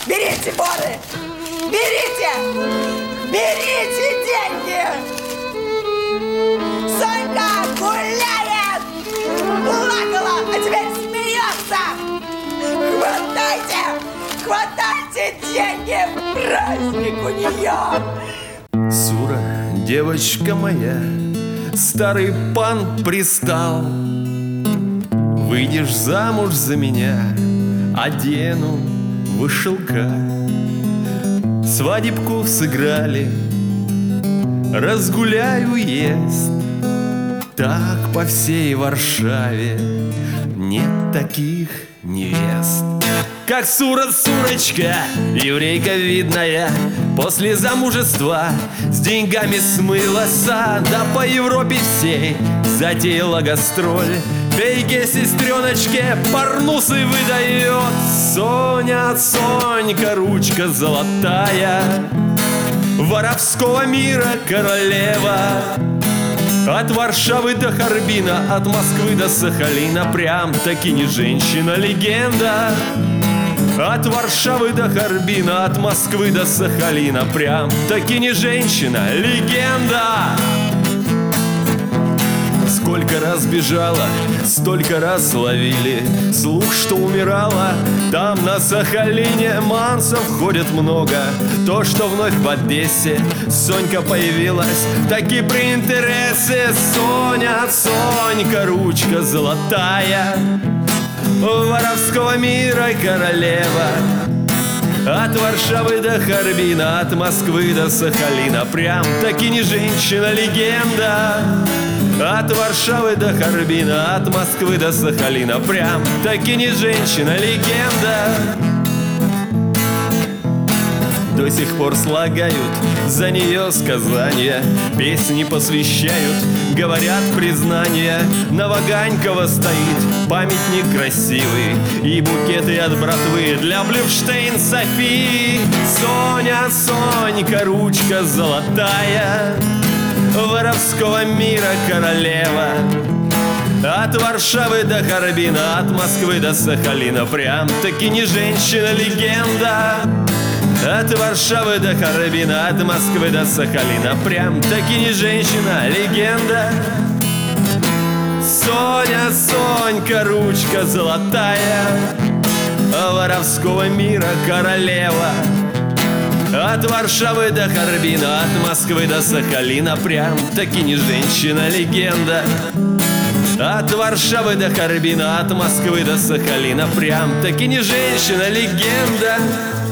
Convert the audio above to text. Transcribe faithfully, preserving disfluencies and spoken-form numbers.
Берите, воры! Берите! Берите деньги! Сонька гуляет! Плакала, а теперь смеется! Хватайте! Хватайте деньги! Праздник у нее! Сура, девочка моя, старый пан пристал. Выйдешь замуж за меня, одену вышелка. Свадебку сыграли, разгуляю ест. Так по всей Варшаве нет таких невест. Как Сура, Сурочка, еврейка видная, после замужества с деньгами смылась, да по Европе всей затеяла гастроль. Бейке, сестреночке, парнусы выдает. Соня, Сонька, ручка золотая, воровского мира королева. От Варшавы до Харбина, от Москвы до Сахалина, прям таки не женщина, легенда. От Варшавы до Харбина, от Москвы до Сахалина, прям таки не женщина, легенда. Сколько раз бежала, столько раз ловили слух, что умирала. Там на Сахалине мансов ходит много. То, что вновь в Одессе Сонька появилась, таки при интересе. Соня, Сонька, ручка золотая, воровского мира королева. От Варшавы до Харбина, от Москвы до Сахалина, прям таки не женщина, легенда. От Варшавы до Харбина, от Москвы до Сахалина, прям таки не женщина, легенда. До сих пор слагают за нее сказания, песни посвящают, говорят признания. На Ваганькова стоит памятник красивый и букеты от братвы для Блюфштейн Софии. Соня, Сонька, ручка золотая, воровского мира королева. От Варшавы до Харбина, от Москвы до Сахалина, прям таки не женщина, легенда. От Варшавы до Харбина, от Москвы до Сахалина, прям таки не женщина, легенда. Соня, Сонька, ручка золотая, воровского мира королева. От Варшавы до Харбина, от Москвы до Сахалина, прям таки не женщина, легенда. От Варшавы до Харбина, от Москвы до Сахалина, прям таки не женщина, легенда.